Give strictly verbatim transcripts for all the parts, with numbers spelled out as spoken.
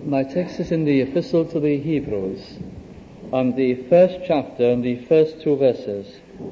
My text is in the Epistle to the Hebrews, and the first chapter and the first two verses.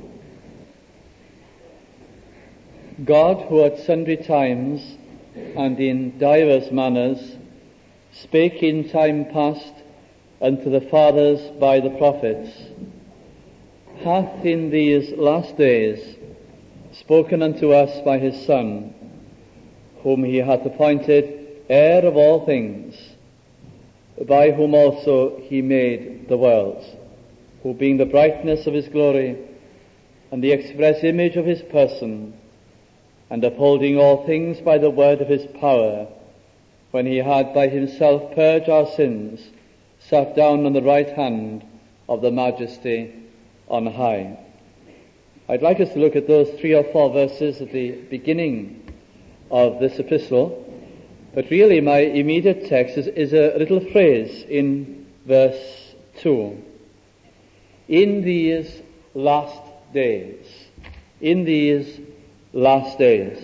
God, who at sundry times and in divers manners spake in time past unto the fathers by the prophets, hath in these last days spoken unto us by his Son, whom he hath appointed heir of all things, by whom also he made the worlds, who being the brightness of his glory and the express image of his person, and upholding all things by the word of his power, when he had by himself purged our sins, sat down on the right hand of the Majesty on high. I'd like us to look at those three or four verses at the beginning of this epistle. But really my immediate text is, is a little phrase in verse two. In these last days. In these last days.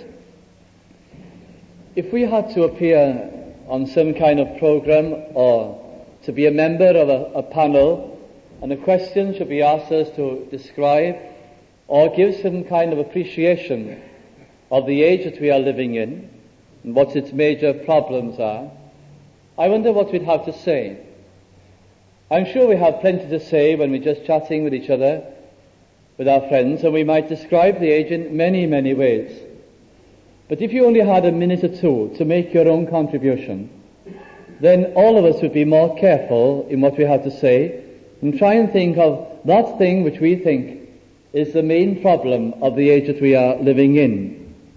If we had to appear on some kind of program or to be a member of a, a panel, and a question should be asked us to describe or give some kind of appreciation of the age that we are living in, and what its major problems are, I wonder what we'd have to say. I'm sure we have plenty to say when we're just chatting with each other, with our friends, and we might describe the age in many, many ways. But if you only had a minute or two to make your own contribution, then all of us would be more careful in what we have to say, and try and think of that thing which we think is the main problem of the age that we are living in.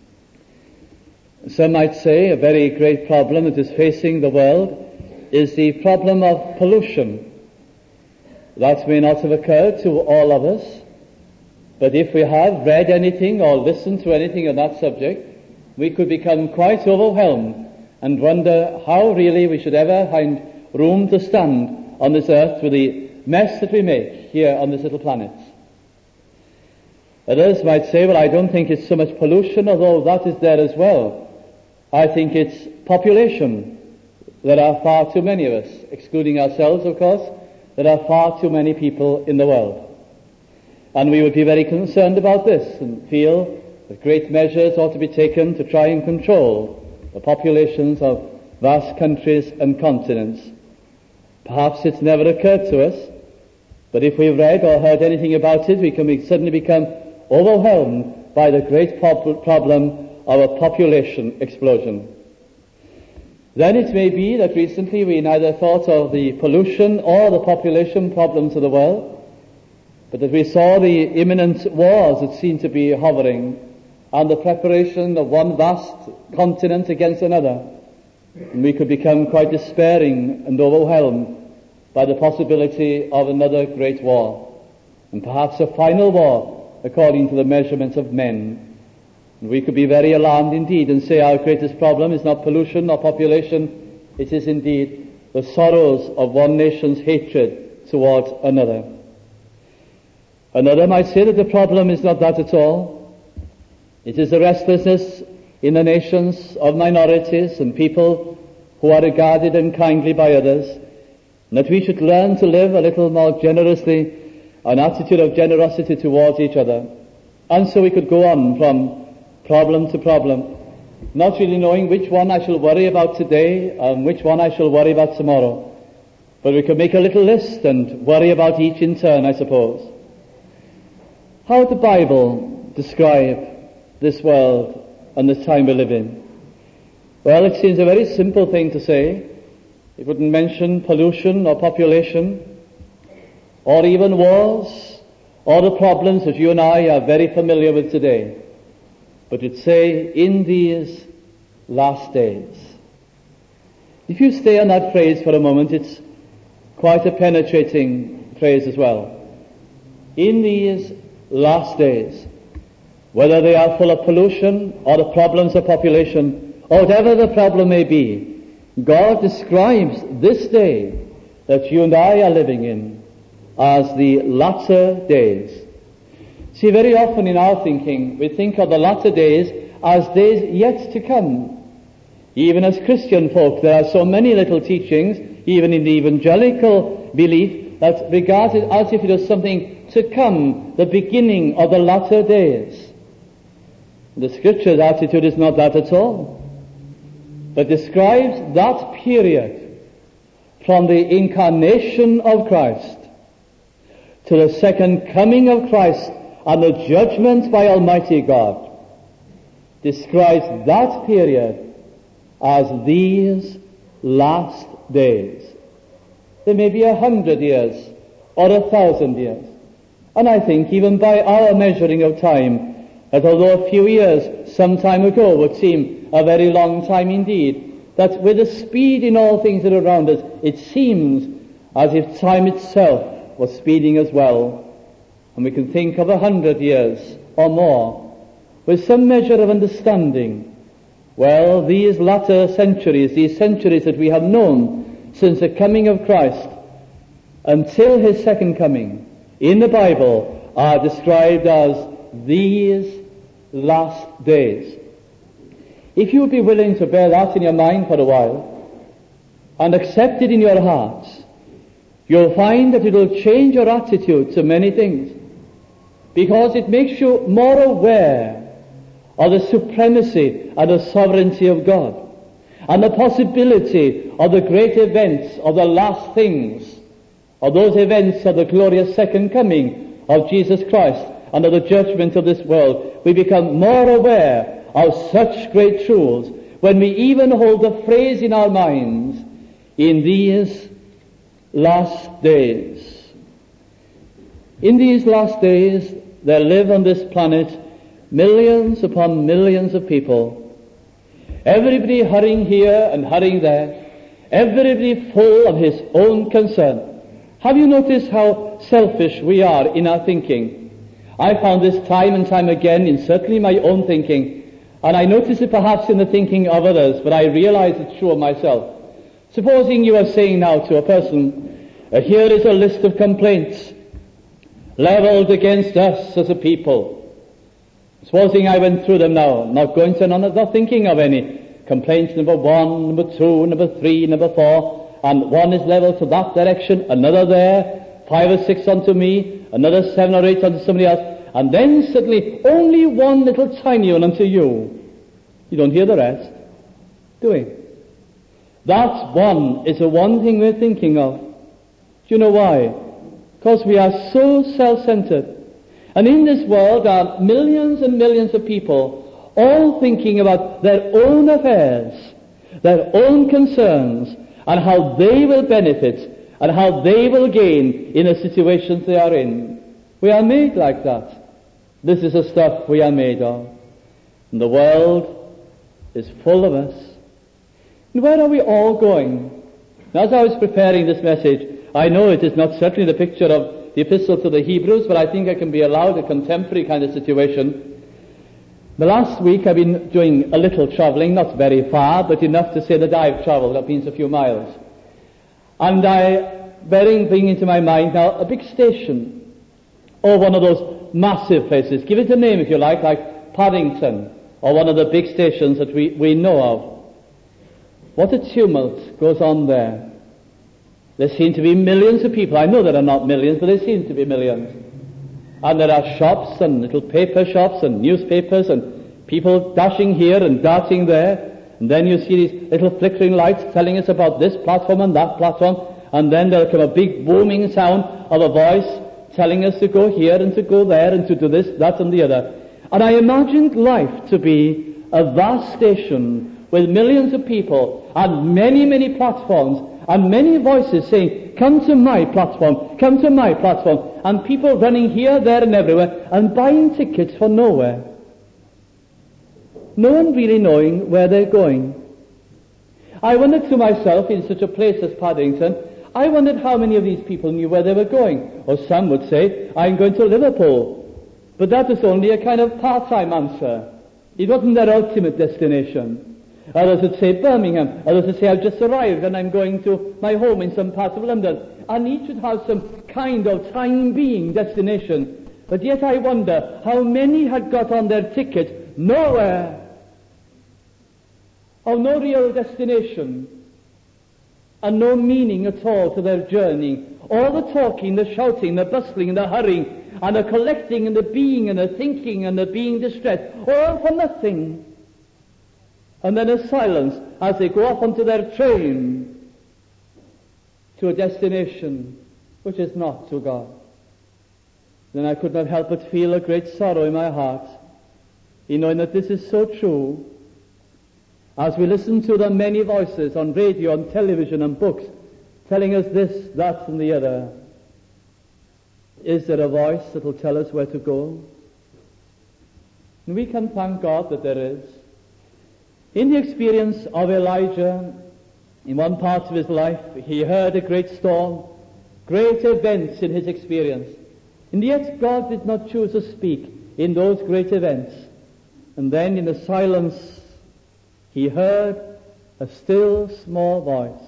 Some might say a very great problem that is facing the world is the problem of pollution. That may not have occurred to all of us, but if we have read anything or listened to anything on that subject, we could become quite overwhelmed and wonder how really we should ever find room to stand on this earth with the mess that we make here on this little planet. Others might say, well, I don't think it's so much pollution, although that is there as well. I think it's population. There are far too many of us, excluding ourselves, of course. There are far too many people in the world. And we would be very concerned about this and feel that great measures ought to be taken to try and control the populations of vast countries and continents. Perhaps it's never occurred to us, but if we've read or heard anything about it, we can be, suddenly become overwhelmed by the great prob- problem of a population explosion. Then it may be that recently we neither thought of the pollution or the population problems of the world, but that we saw the imminent wars that seemed to be hovering and the preparation of one vast continent against another. And we could become quite despairing and overwhelmed by the possibility of another great war, and perhaps a final war according to the measurements of men. We could be very alarmed indeed and say our greatest problem is not pollution or population, it is indeed the sorrows of one nation's hatred towards another. Another might say that the problem is not that at all. It is the restlessness in the nations of minorities and people who are regarded unkindly by others, and that we should learn to live a little more generously, an attitude of generosity towards each other. And so we could go on from problem to problem, not really knowing which one I shall worry about today and which one I shall worry about tomorrow. But we could make a little list and worry about each in turn, I suppose. How would the Bible describe this world and this time we live in? Well, it seems a very simple thing to say. It wouldn't mention pollution or population or even wars or the problems that you and I are very familiar with today. But it say, in these last days. If you stay on that phrase for a moment, it's quite a penetrating phrase as well. In these last days, whether they are full of pollution or the problems of population, or whatever the problem may be, God describes this day that you and I are living in as the latter days. See, very often in our thinking, we think of the latter days as days yet to come. Even as Christian folk, there are so many little teachings, even in the evangelical belief, that regards it as if it was something to come, the beginning of the latter days. The Scripture's attitude is not that at all, but describes that period from the incarnation of Christ to the second coming of Christ and the judgment by Almighty God. Describes that period as these last days. There may be a hundred years or a thousand years. And I think even by our measuring of time, that although a few years some time ago would seem a very long time indeed, that with the speed in all things that are around us, it seems as if time itself was speeding as well. And we can think of a hundred years or more with some measure of understanding. Well, these latter centuries, these centuries that we have known since the coming of Christ until his second coming, in the Bible are described as these last days. If you would be willing to bear that in your mind for a while and accept it in your hearts, you'll find that it will change your attitude to many things, because it makes you more aware of the supremacy and the sovereignty of God, and the possibility of the great events of the last things, of those events of the glorious second coming of Jesus Christ and of the judgment of this world. We become more aware of such great truths when we even hold the phrase in our minds, in these last days. In these last days, there live on this planet millions upon millions of people, everybody hurrying here and hurrying there, everybody full of his own concern. Have you noticed how selfish we are in our thinking? I found this time and time again in certainly my own thinking, and I notice it perhaps in the thinking of others, but I realize it's true of myself. Supposing you are saying now to a person, uh, here is a list of complaints leveled against us as a people. Supposing I went through them now, not going to none, not thinking of any. Complaints number one, number two, number three, number four, and one is leveled to that direction, another there, five or six unto me, another seven or eight unto somebody else, and then suddenly only one little tiny one unto you. You don't hear the rest, do we? That one is the one thing we're thinking of. Do you know why? Because we are so self-centered. And in this world are millions and millions of people all thinking about their own affairs, their own concerns, and how they will benefit and how they will gain in the situations they are in. We are made like that. This is the stuff we are made of. And the world is full of us. And where are we all going? Now, as I was preparing this message, I know it is not certainly the picture of the Epistle to the Hebrews, but I think I can be allowed a contemporary kind of situation. The last week I've been doing a little travelling, not very far, but enough to say that I've travelled. That means a few miles. And I, bearing being into my mind now, a big station, or one of those massive places, give it a name if you like, like Paddington, or one of the big stations that we, we know of. What a tumult goes on there. There seem to be millions of people. I know there are not millions, but there seem to be millions. And there are shops and little paper shops and newspapers and people dashing here and darting there. And then you see these little flickering lights telling us about this platform and that platform. And then there'll come a big booming sound of a voice telling us to go here and to go there and to do this, that and the other. And I imagined life to be a vast station with millions of people and many, many platforms and many voices saying, come to my platform, come to my platform, and people running here, there and everywhere and buying tickets for nowhere. No one really knowing where they're going. I wondered to myself, in such a place as Paddington, I wondered how many of these people knew where they were going. Or some would say, I'm going to Liverpool. But that was only a kind of part-time answer. It wasn't their ultimate destination. Others would say Birmingham. Others would say I've just arrived and I'm going to my home in some part of London. And each would have some kind of time-being destination. But yet I wonder how many had got on their ticket nowhere. of no real destination, and no meaning at all to their journey. All the talking, the shouting, the bustling, and the hurrying, and the collecting, and the being, and the thinking, and the being distressed, all for nothing. And then a silence as they go off onto their train to a destination which is not to God. Then I could not help but feel a great sorrow in my heart, in knowing that this is so true. As we listen to the many voices on radio, on television, and books, telling us this, that, and the other, is there a voice that will tell us where to go? And we can thank God that there is. In the experience of Elijah, in one part of his life, he heard a great storm, great events in his experience. And yet God did not choose to speak in those great events. And then in the silence, he heard a still small voice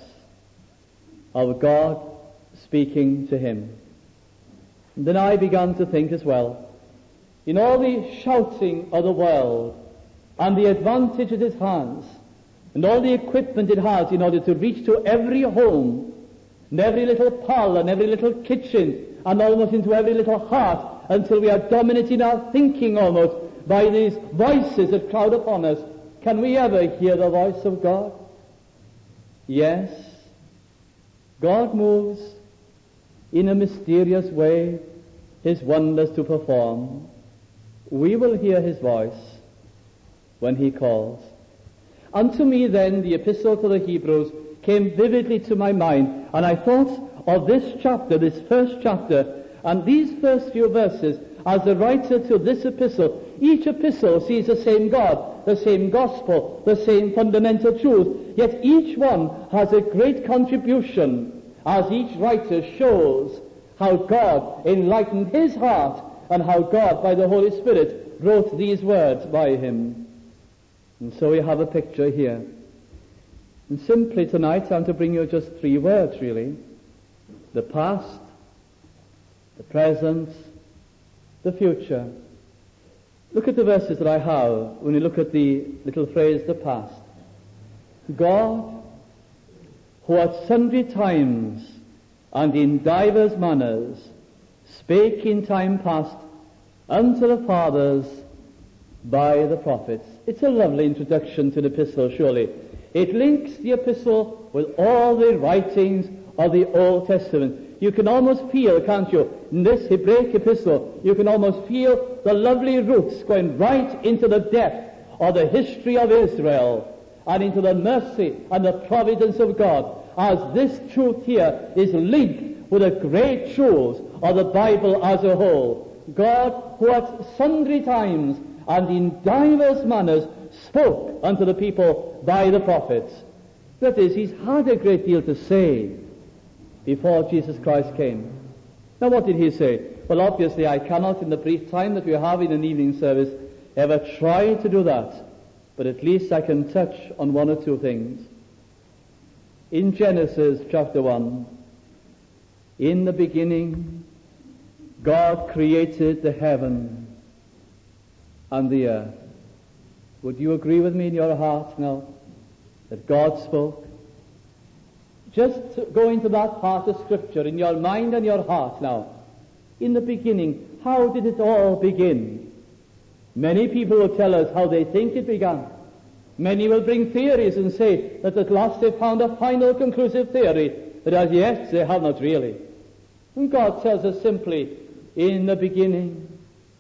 of God speaking to him. And then I began to think as well, in all the shouting of the world, and the advantage it has, and all the equipment it has in order to reach to every home, and every little parlor, and every little kitchen, and almost into every little heart, until we are dominating our thinking almost by these voices that crowd upon us. Can we ever hear the voice of God? Yes. God moves in a mysterious way his wonders to perform. We will hear his voice when he calls. Unto me then the epistle to the Hebrews came vividly to my mind, and I thought of this chapter, this first chapter, and these first few verses as the writer to this epistle. Each epistle sees the same God, the same gospel, the same fundamental truth, yet each one has a great contribution as each writer shows how God enlightened his heart and how God, by the Holy Spirit, wrote these words by him. And so we have a picture here. And simply tonight I'm to bring you just three words, really. The past, the present, the future. Look at the verses that I have when you look at the little phrase, the past. God, who at sundry times and in divers manners spake in time past unto the fathers by the prophets. It's a lovely introduction to the epistle, surely. It links the epistle with all the writings of the Old Testament. You can almost feel, can't you, in this Hebraic epistle, you can almost feel the lovely roots going right into the depth of the history of Israel and into the mercy and the providence of God, as this truth here is linked with the great truths of the Bible as a whole. God, who at sundry times and in divers manners spoke unto the people by the prophets. That is, he's had a great deal to say before Jesus Christ came. Now what did he say? Well, obviously I cannot, in the brief time that we have in an evening service, ever try to do that, but at least I can touch on one or two things. In Genesis chapter one, in the beginning, God created the heaven and the earth. Would you agree with me in your heart now that God spoke? Just go into that part of Scripture in your mind and your heart now. In the beginning, how did it all begin? Many people will tell us how they think it began. Many will bring theories and say that at last they found a final conclusive theory, but as yet they have not really. And God tells us simply, in the beginning,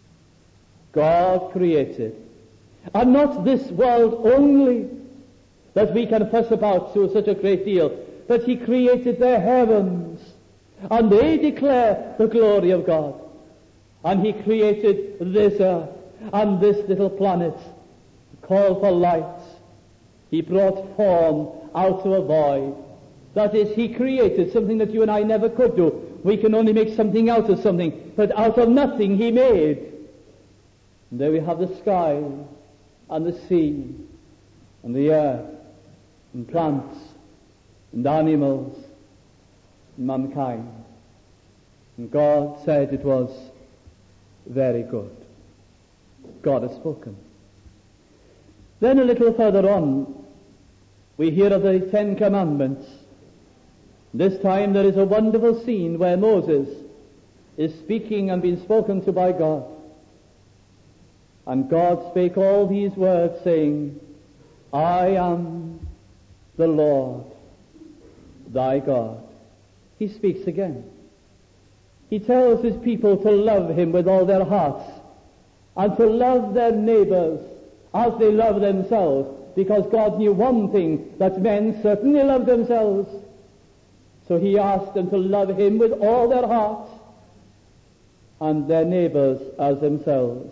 God created. And not this world only that we can fuss about to such a great deal, but he created the heavens, and they declare the glory of God. And he created this earth and this little planet, called for light. He brought form out of a void. That is, he created something that you and I never could do. We can only make something out of something, but out of nothing he made. And there we have the sky and the sea and the earth and plants and animals and mankind. And God said it was very good. God has spoken. Then a little further on, we hear of the Ten Commandments. This time there is a wonderful scene where Moses is speaking and being spoken to by God. And God spake all these words, saying, I am the Lord thy God. He speaks again. He tells his people to love him with all their hearts and to love their neighbors as they love themselves, because God knew one thing, that men certainly love themselves. So he asked them to love him with all their hearts and their neighbors as themselves.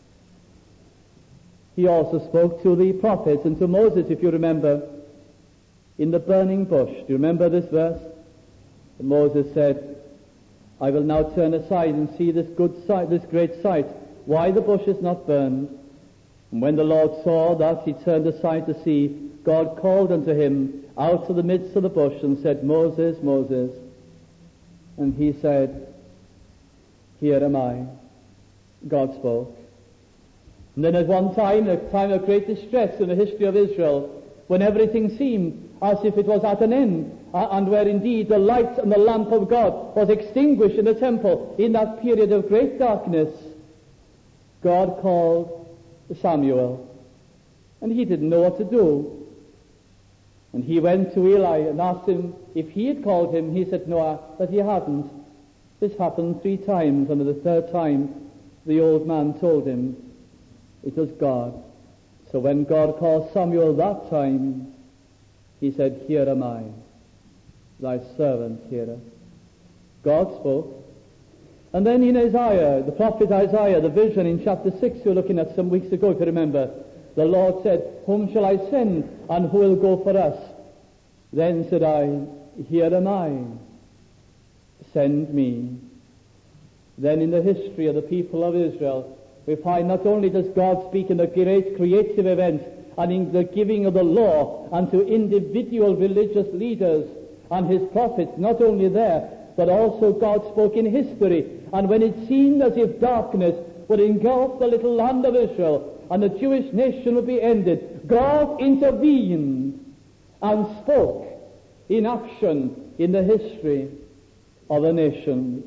He also spoke to the prophets and to Moses, if you remember, in the burning bush. Do you remember this verse? And Moses said, I will now turn aside and see this good sight, this great sight, why the bush is not burned. And when the Lord saw that, he turned aside to see. God called unto him out of the midst of the bush and said, Moses, Moses. And he said, Here am I. God spoke. And then at one time, a time of great distress in the history of Israel, when everything seemed as if it was at an end, uh, and where indeed the light and the lamp of God was extinguished in the temple, in that period of great darkness, God called Samuel. And he didn't know what to do. And he went to Eli and asked him if he had called him. He said, no, that he hadn't. This happened three times, and the third time the old man told him it was God. So when God called Samuel that time, he said, Here am I, thy servant heareth. God spoke. And then in Isaiah, the prophet Isaiah, the vision in chapter six we were looking at some weeks ago, if you remember, the Lord said, Whom shall I send, and who will go for us? Then said I, Here am I, send me. Then in the history of the people of Israel, we find not only does God speak in the great creative events and in the giving of the law and to individual religious leaders and his prophets, not only there, but also God spoke in history. And when it seemed as if darkness would engulf the little land of Israel and the Jewish nation would be ended, God intervened and spoke in action in the history of the nation.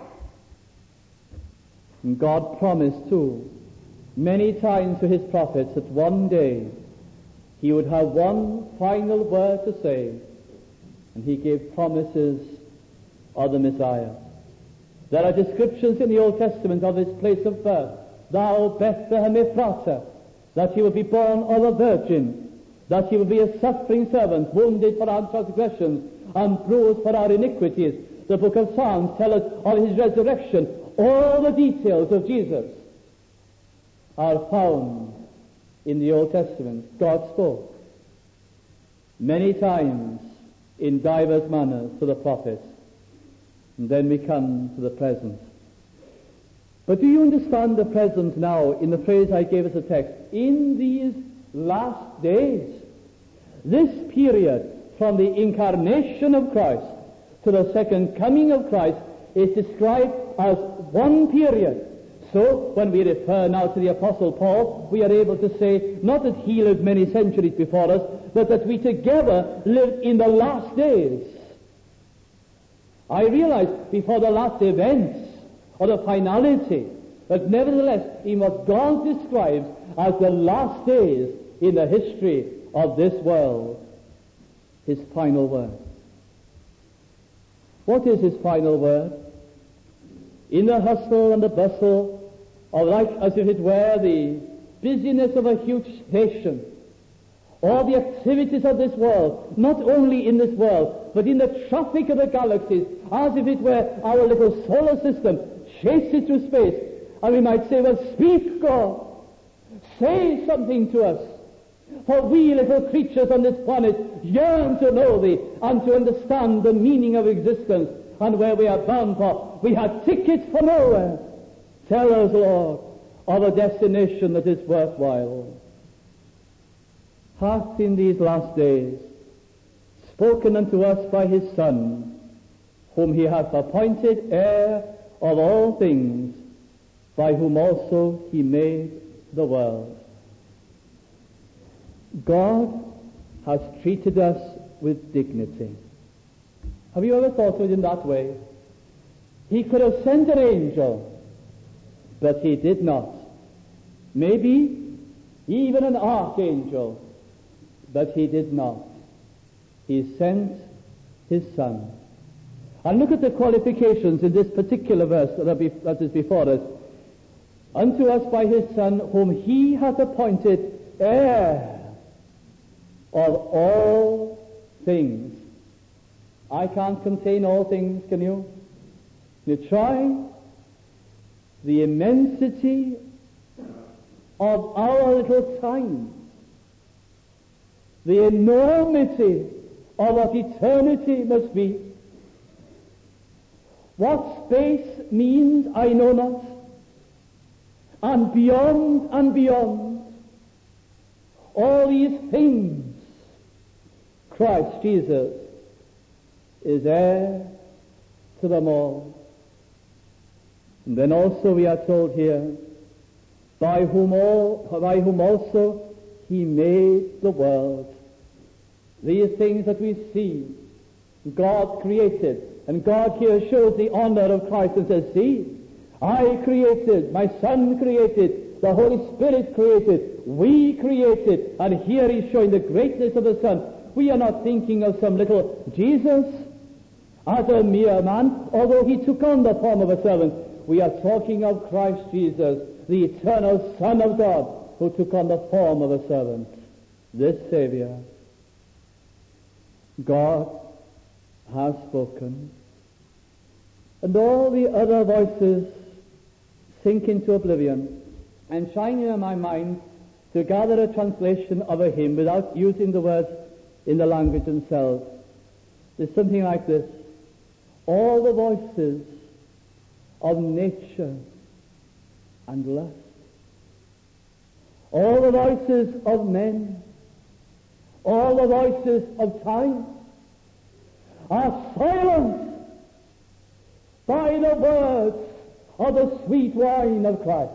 And God promised too, many times to his prophets, that one day he would have one final word to say, and he gave promises of the Messiah. There are descriptions in the Old Testament of his place of birth. Thou Bethlehem Ephratah, that he would be born of a virgin, that he would be a suffering servant, wounded for our transgressions and bruised for our iniquities. The book of Psalms tells us of his resurrection. All the details of Jesus are found in the Old Testament. God spoke many times in divers manners to the prophets. And then we come to the present. But do you understand the present now in the phrase I gave as a text? In these last days, this period from the incarnation of Christ to the second coming of Christ is described as one period. So, when we refer now to the Apostle Paul, we are able to say, not that he lived many centuries before us, but that we together lived in the last days. I realize before the last events, or the finality, but nevertheless, in what God describes as the last days in the history of this world, his final word. What is his final word? In the hustle and the bustle of, like as if it were the busyness of a huge station, all the activities of this world, not only in this world, but in the traffic of the galaxies, as if it were our little solar system, chased through space. And we might say, well, speak, God. Say something to us. For we little creatures on this planet yearn to know thee and to understand the meaning of existence and where we are bound for. We have tickets for nowhere. Tell us, Lord, of a destination that is worthwhile. Hath in these last days spoken unto us by his Son, whom he hath appointed heir of all things, by whom also he made the world. God has treated us with dignity. Have you ever thought of it in that way? He could have sent an angel, but he did not. Maybe even an archangel, but he did not. He sent his Son. And look at the qualifications in this particular verse that is before us. Unto us by his Son, whom he hath appointed heir of all things. I can't contain all things, can you? You try. The immensity of our little time, the enormity of what eternity must be. What space means, I know not. And beyond and beyond, all these things, Christ Jesus is heir to them all. And then also we are told here, by whom all, by whom also he made the world. These things that we see, God created. And God here shows the honor of Christ and says, see, I created, my Son created, the Holy Spirit created, we created, and here he's showing the greatness of the Son. We are not thinking of some little Jesus as a mere man, although he took on the form of a servant. We are talking of Christ Jesus, the eternal Son of God, who took on the form of a servant. This Savior, God has spoken, and all the other voices sink into oblivion. I'm trying in my mind to gather a translation of a hymn without using the words in the language themselves. There's something like this. All the voices of nature and lust, all the voices of men, all the voices of time are silenced by the words of the sweet wine of Christ.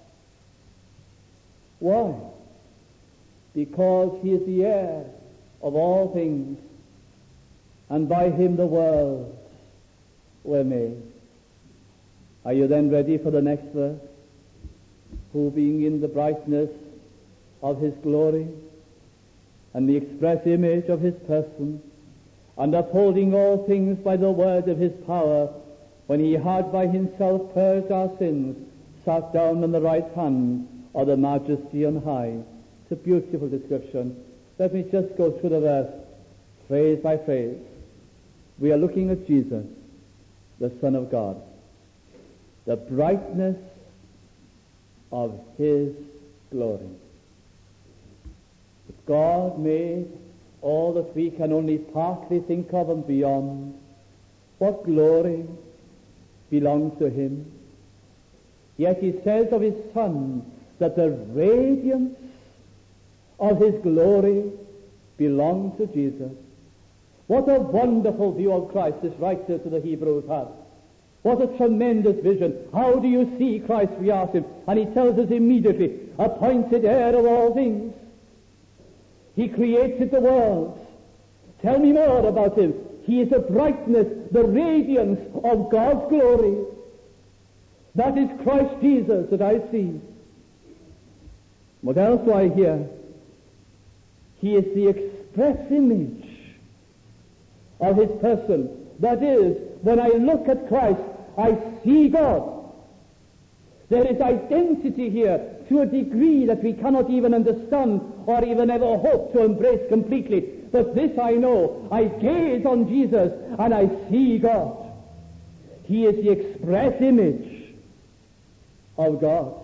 Why? Because he is the heir of all things, and by him the worlds were made. Are you then ready for the next verse? Who, being in the brightness of his glory and the express image of his person, and upholding all things by the word of his power, when he had by himself purged our sins, sat down on the right hand of the Majesty on high. It's a beautiful description. Let me just go through the verse, phrase by phrase. We are looking at Jesus, the Son of God, the brightness of his glory. God made all that we can only partly think of and beyond. What glory belongs to him. Yet he says of his Son that the radiance of his glory belongs to Jesus. What a wonderful view of Christ this writer to the Hebrews has. What a tremendous vision. How do you see Christ, we ask him. And he tells us immediately, appointed heir of all things. He created the world. Tell me more about him. He is the brightness, the radiance of God's glory. That is Christ Jesus that I see. What else do I hear? He is the express image of his person. That is, when I look at Christ, I see God. There is identity here to a degree that we cannot even understand or even ever hope to embrace completely. But this I know, I gaze on Jesus and I see God. He is the express image of God.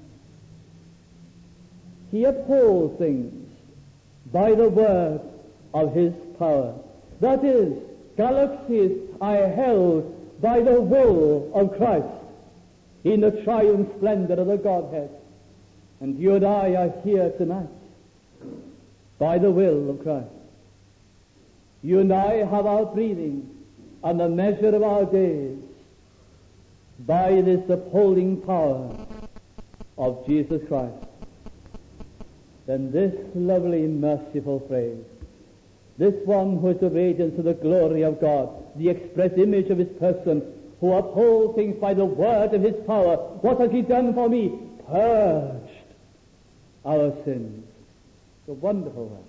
He upholds things by the word of his power. That is, galaxies are held by the will of Christ in the triumph splendor of the Godhead. And you and I are here tonight by the will of Christ. You and I have our breathing and the measure of our days by this upholding power of Jesus Christ. Then this lovely, merciful phrase, This one who is the radiance of the glory of God, the express image of his person, who upholds things by the word of his power. What has he done for me? Purged our sins. It's a wonderful word.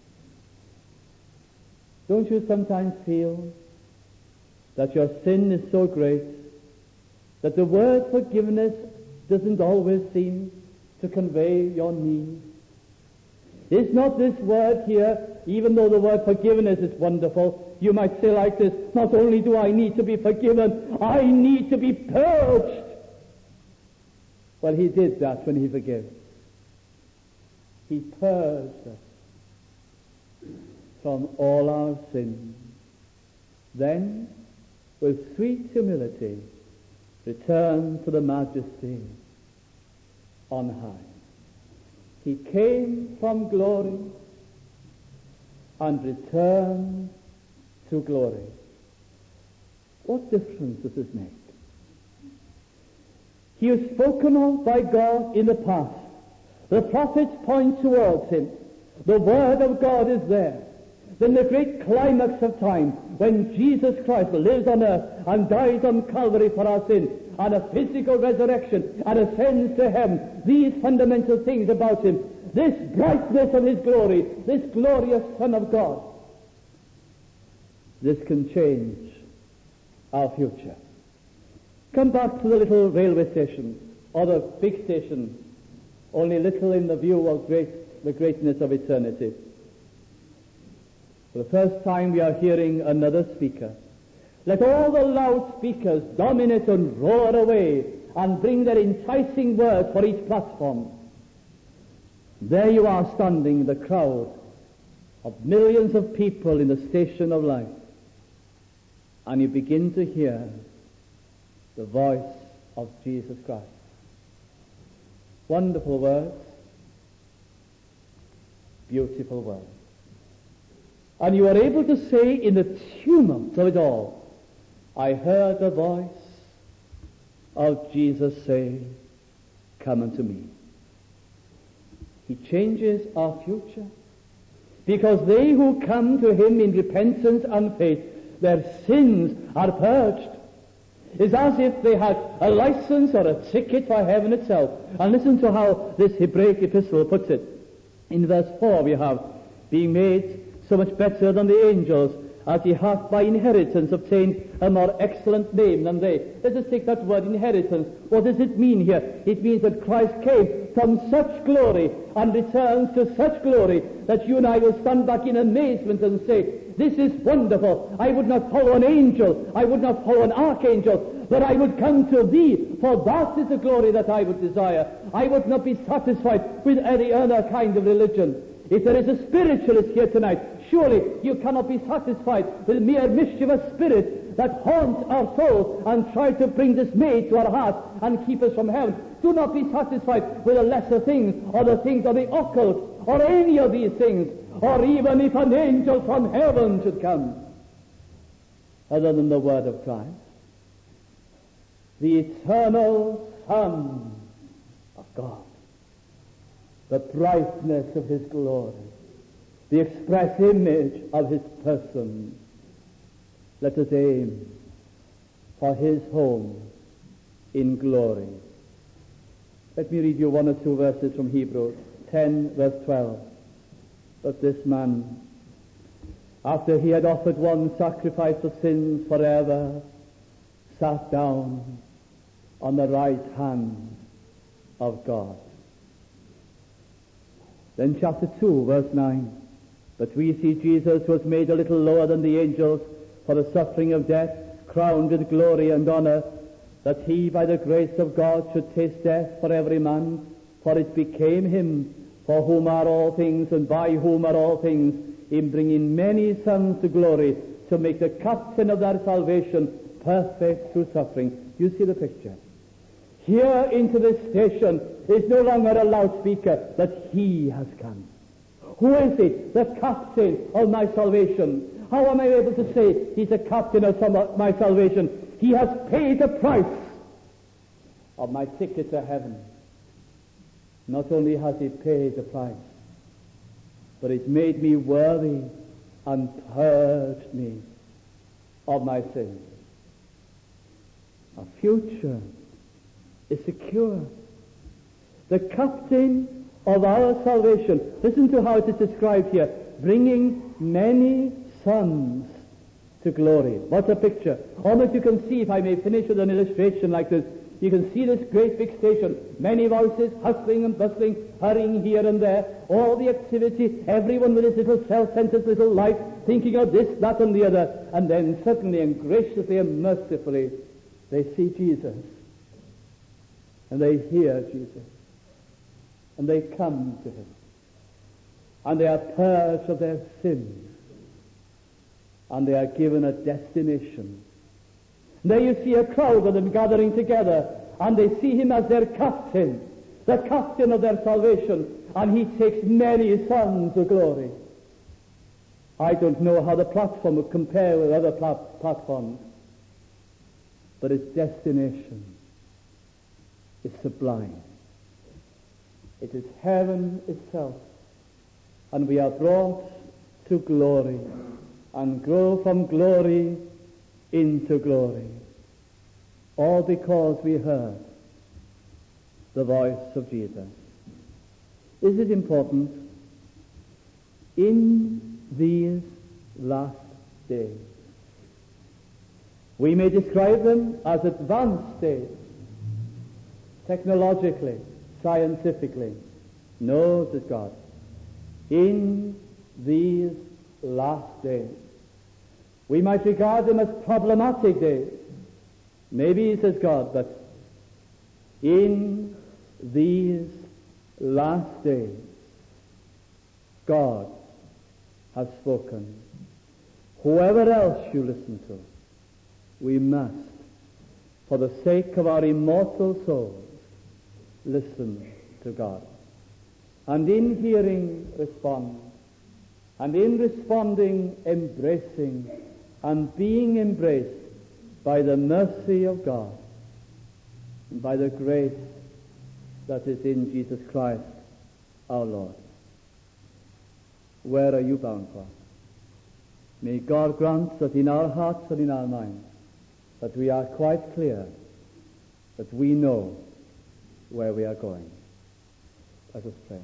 Don't you sometimes feel that your sin is so great that the word forgiveness doesn't always seem to convey your need? Is not this word here, even though the word forgiveness is wonderful, you might say like this, not only do I need to be forgiven, I need to be purged. Well, he did that when he forgave. He purged us from all our sins. Then, with sweet humility, returned to the majesty on high. He came from glory and returned to glory. What difference does this make? He is spoken of by God in the past. The prophets point towards him. The word of God is there. Then the great climax of time, when Jesus Christ lives on earth and dies on Calvary for our sins, and a physical resurrection, and ascends to heaven, these fundamental things about him, this brightness of his glory, this glorious Son of God, this can change our future. Come back to the little railway station, or the big station, only little in the view of great, the greatness of eternity. For the first time we are hearing another speaker. Let all the loudspeakers dominate and roar away and bring their enticing words for each platform. There you are standing in the crowd of millions of people in the station of life, and you begin to hear the voice of Jesus Christ. Wonderful words, beautiful words. And you are able to say in the tumult of it all, I heard the voice of Jesus say, come unto me. He changes our future, because they who come to him in repentance and faith, their sins are purged. It's as if they had a license or a ticket for heaven itself. And listen to how this Hebraic epistle puts it. In verse four we have, being made so much better than the angels, as he hath by inheritance obtained a more excellent name than they. Let's just take that word inheritance. What does it mean here? It means that Christ came from such glory and returns to such glory that you and I will stand back in amazement and say, this is wonderful. I would not follow an angel. I would not follow an archangel. But I would come to thee, for that is the glory that I would desire. I would not be satisfied with any other kind of religion. If there is a spiritualist here tonight, surely you cannot be satisfied with mere mischievous spirits that haunt our souls and try to bring dismay to our hearts and keep us from heaven. Do not be satisfied with the lesser things or the things of the occult or any of these things, or even if an angel from heaven should come, other than the word of Christ, the eternal Son of God, the brightness of his glory, the express image of his person. Let us aim for his home in glory. Let me read you one or two verses from Hebrews ten, verse twelve. But this man, after he had offered one sacrifice for sins forever, sat down on the right hand of God. Then chapter two, verse nine. But we see Jesus was made a little lower than the angels for the suffering of death, crowned with glory and honor, that he by the grace of God should taste death for every man, for it became him, for whom are all things and by whom are all things, in bringing many sons to glory, to make the captain of their salvation perfect through suffering. Do you see the picture? Here into this station is no longer a loudspeaker, that he has come. Who is it? The captain of my salvation. How am I able to say he's the captain of some, my salvation? He has paid the price of my ticket to heaven. Not only has he paid the price, but he's made me worthy and purged me of my sins. Our future is secure. The captain of our salvation, listen to how it is described here, bringing many sons to glory. What a picture. Almost you can see, if I may finish with an illustration like this, you can see this great big station, many voices, hustling and bustling, hurrying here and there, all the activity, everyone with his little self-centered little life, thinking of this, that, and the other, and then suddenly and graciously and mercifully, they see Jesus, and they hear Jesus, and they come to him, and they are purged of their sins, and they are given a destination. There you see a crowd of them gathering together, and they see him as their captain, the captain of their salvation, and he takes many sons to glory. I don't know how the platform would compare with other plat- platforms, but its destination is sublime. It is heaven itself, and we are brought to glory and grow from glory into glory, all because we heard the voice of Jesus. Is it important? In these last days, we may describe them as advanced days, technologically, scientifically. No, says God. In these last days, we might regard them as problematic days. Maybe, says God, but in these last days, God has spoken. Whoever else you listen to, we must, for the sake of our immortal souls, listen to God. And in hearing, respond. And in responding, embracing, and being embraced by the mercy of God, and by the grace that is in Jesus Christ our Lord. Where are you bound for? May God grant that in our hearts and in our minds that we are quite clear that we know where we are going. Let us pray.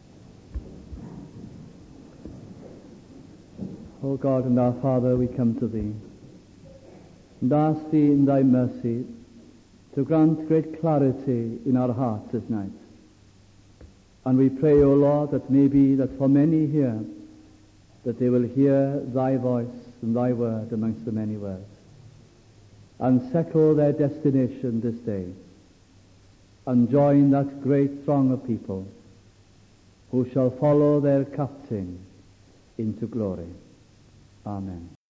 O God and our Father, we come to Thee and ask Thee in Thy mercy to grant great clarity in our hearts this night. And we pray, O Lord, that maybe that for many here, that they will hear Thy voice and Thy word amongst the many words, and settle their destination this day, and join that great throng of people who shall follow their captain into glory. Amen.